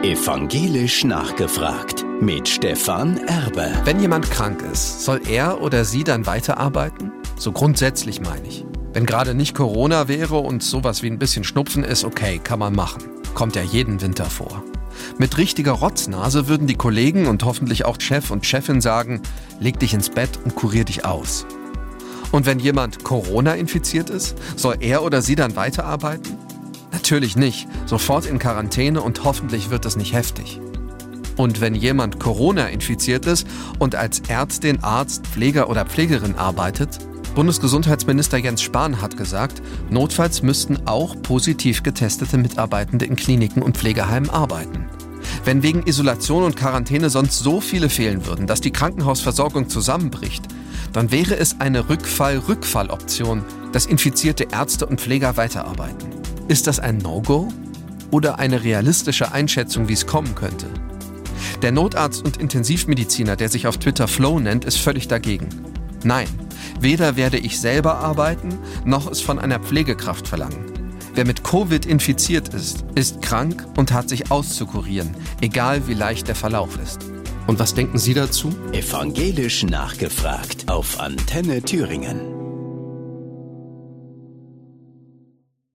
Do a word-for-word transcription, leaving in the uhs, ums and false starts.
Evangelisch nachgefragt mit Stefan Erbe. Wenn jemand krank ist, soll er oder sie dann weiterarbeiten? So grundsätzlich meine ich. Wenn gerade nicht Corona wäre und sowas wie ein bisschen Schnupfen ist, okay, kann man machen. Kommt ja jeden Winter vor. Mit richtiger Rotznase würden die Kollegen und hoffentlich auch Chef und Chefin sagen, leg dich ins Bett und kurier dich aus. Und wenn jemand Corona infiziert ist, soll er oder sie dann weiterarbeiten? Natürlich nicht. Sofort in Quarantäne und hoffentlich wird es nicht heftig. Und wenn jemand Corona infiziert ist und als Ärztin, Arzt, Pfleger oder Pflegerin arbeitet, Bundesgesundheitsminister Jens Spahn hat gesagt, notfalls müssten auch positiv getestete Mitarbeitende in Kliniken und Pflegeheimen arbeiten. Wenn wegen Isolation und Quarantäne sonst so viele fehlen würden, dass die Krankenhausversorgung zusammenbricht, dann wäre es eine Rückfall-Rückfall-Option, dass infizierte Ärzte und Pfleger weiterarbeiten. Ist das ein No-Go oder eine realistische Einschätzung, wie es kommen könnte? Der Notarzt und Intensivmediziner, der sich auf Twitter Flo nennt, ist völlig dagegen. Nein, weder werde ich selber arbeiten, noch es von einer Pflegekraft verlangen. Wer mit Covid infiziert ist, ist krank und hat sich auszukurieren, egal wie leicht der Verlauf ist. Und was denken Sie dazu? Evangelisch nachgefragt auf Antenne Thüringen.